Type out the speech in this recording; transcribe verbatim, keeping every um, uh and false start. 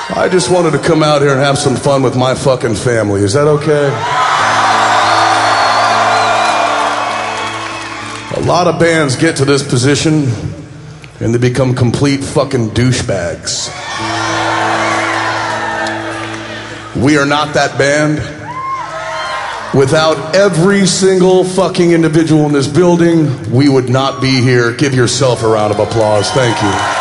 I just wanted to come out here and have some fun with my fucking family. Is that okay? A lot of bands get to this position and they become complete fucking douchebags. We are not that band. Without every single fucking individual in this building, we would not be here. Give yourself a round of applause. Thank you.